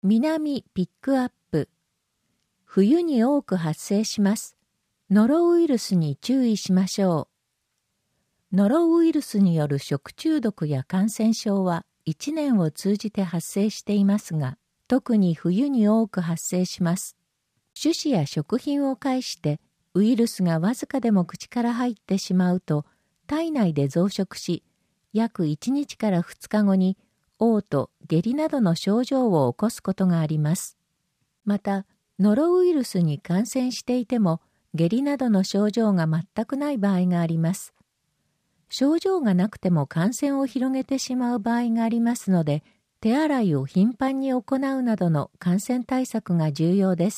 南ピックアップ。冬に多く発生します。ノロウイルスに注意しましょう。ノロウイルスによる食中毒や感染症は1年を通じて発生していますが、特に冬に多く発生します。種子や食品を介してウイルスがわずかでも口から入ってしまうと、体内で増殖し、約1日から2日後に嘔吐、下痢などの症状を起こすことがあります。また、ノロウイルスに感染していても、下痢などの症状が全くない場合があります。症状がなくても感染を広げてしまう場合がありますので、手洗いを頻繁に行うなどの感染対策が重要です。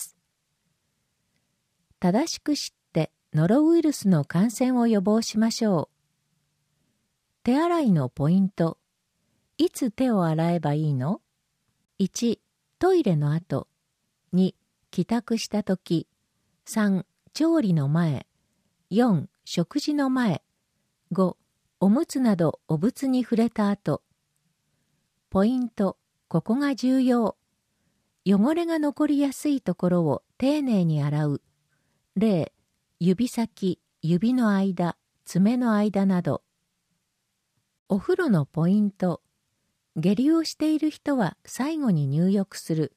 正しく知ってノロウイルスの感染を予防しましょう。手洗いのポイント。いつ手を洗えばいいの？ 1. トイレの後。2. 帰宅したとき。3. 調理の前。4. 食事の前。5. おむつなどお物に触れた後。ポイント。ここが重要。汚れが残りやすいところを丁寧に洗う。例、指先、指の間、爪の間など。お風呂のポイント。下痢をしている人は最後に入浴する。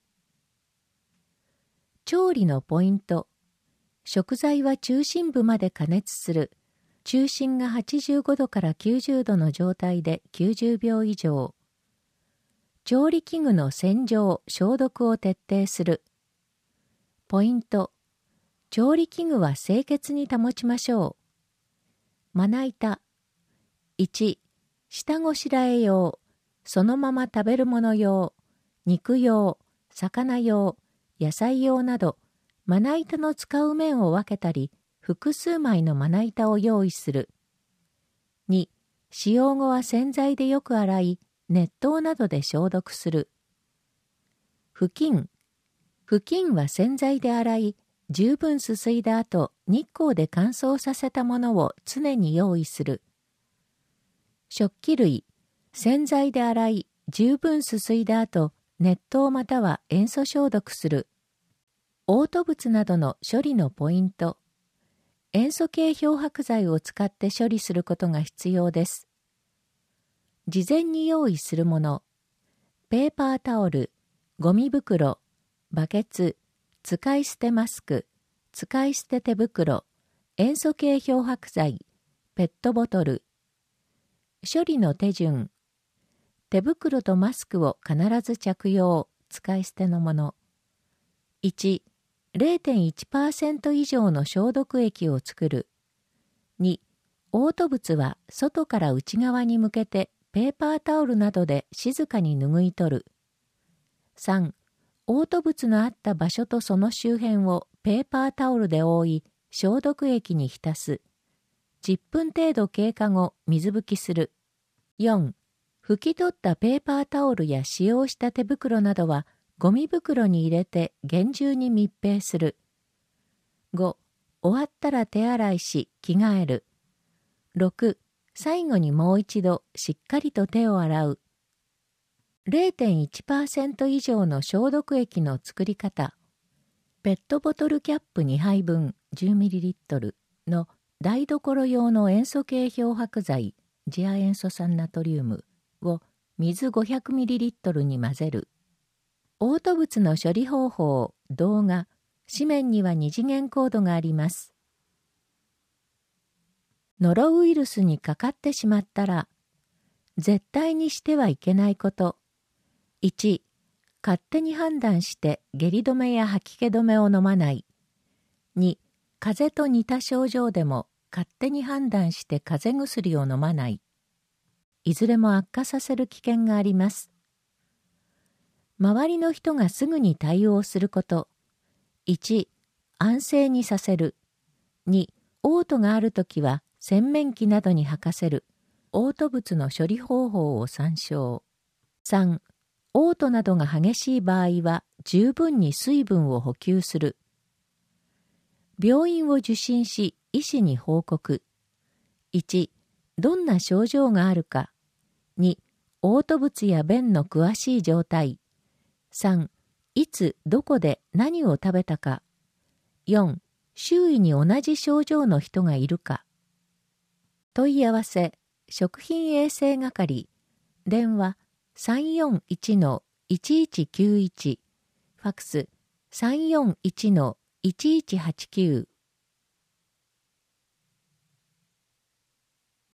調理のポイント。食材は中心部まで加熱する。中心が85度から90度の状態で90秒以上。調理器具の洗浄・消毒を徹底する。ポイント。調理器具は清潔に保ちましょう。まな板。1. 下ごしらえ用。そのまま食べるもの用、肉用、魚用、野菜用など、まな板の使う面を分けたり、複数枚のまな板を用意する。2. 使用後は洗剤でよく洗い、熱湯などで消毒する。布巾。布巾は洗剤で洗い、十分すすいだ後、日光で乾燥させたものを常に用意する。食器類。洗剤で洗い、十分すすいだ後、熱湯または塩素消毒する。嘔吐物などの処理のポイント。塩素系漂白剤を使って処理することが必要です。事前に用意するもの。ペーパータオル、ゴミ袋、バケツ、使い捨てマスク、使い捨て手袋、塩素系漂白剤、ペットボトル。処理の手順。手袋とマスクを必ず着用、使い捨てのもの。1、0.1% 以上の消毒液を作る。2、嘔吐物は外から内側に向けてペーパータオルなどで静かに拭い取る。3、嘔吐物のあった場所とその周辺をペーパータオルで覆い、消毒液に浸す。10分程度経過後、水拭きする。4、拭き取ったペーパータオルや使用した手袋などはゴミ袋に入れて厳重に密閉する。5. 終わったら手洗いし着替える。6. 最後にもう一度しっかりと手を洗う。0.1% 以上の消毒液の作り方。ペットボトルキャップ2杯分 10ml の台所用の塩素系漂白剤次亜塩素酸ナトリウムを水 500ml に混ぜる。嘔吐物の処理方法、動画、紙面には2次元コードがあります。ノロウイルスにかかってしまったら、絶対にしてはいけないこと。1、勝手に判断して下痢止めや吐き気止めを飲まない。2、風邪と似た症状でも勝手に判断して風邪薬を飲まない。いずれも悪化させる危険があります。周りの人がすぐに対応すること。1、安静にさせる。2、嘔吐があるときは洗面器などに吐かせる。嘔吐物の処理方法を参照。3、嘔吐などが激しい場合は十分に水分を補給する。病院を受診し医師に報告。1、どんな症状があるか。2、嘔吐物や便の詳しい状態。3、 いつどこで何を食べたか。4. 周囲に同じ症状の人がいるか。問い合わせ食品衛生係電話 341-1191 ファクス 341-1189